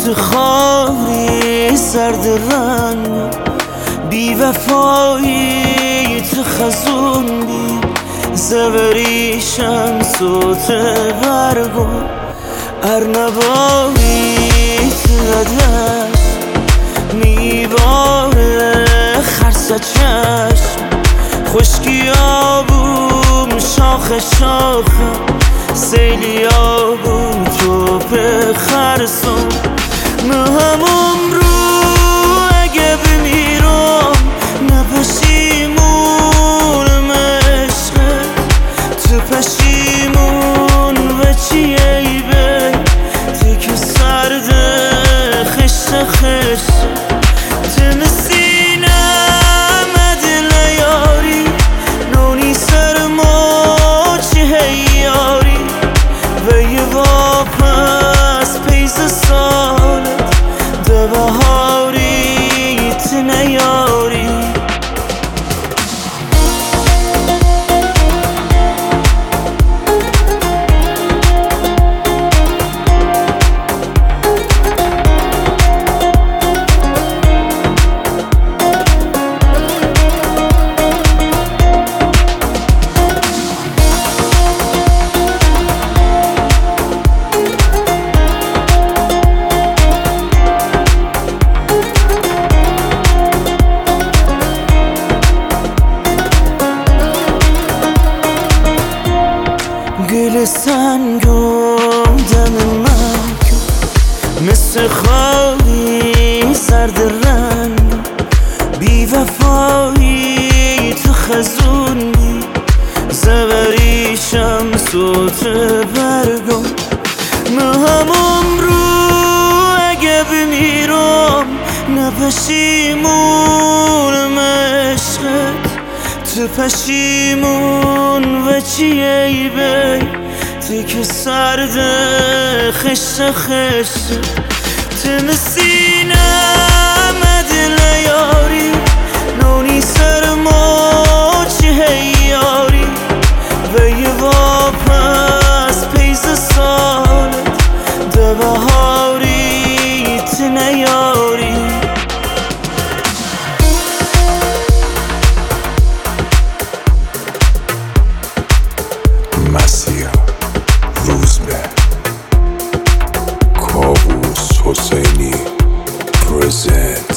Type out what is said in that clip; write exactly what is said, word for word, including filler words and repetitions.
مثل خاری سرد رنگ بی وفایی تو خزون بی زبریشم صوت برگو ارنبایی تو دست میباره خرس چشم خشکی آبوم شاخ شاخ سیلی آبوم تو به خرسون مهم رو اگه بمیرم نپشیمونم عشقت تو پشیمون و چیه ای به تو که سرد خشت خشت تو نسینم دل یاری نونی سر ما چی هیاری و یه واپس پیز سالت ده بهاری تو نیاری گل سنگم دم من مثل خالی سرد رنگ بی وفایی تو خزونی زبریشم صوت برگم مهم رو اگه بمیرم نپشیمونم عشقت تو پشیمون و چیه ای بی تو که سرد خشت خشت تو نسینم دل یاری نونی سر ما چی هیاری و یه واپس پیز سالت ده بهاری تو نیاری مسیح روزبه کاووس حسینی پرزنت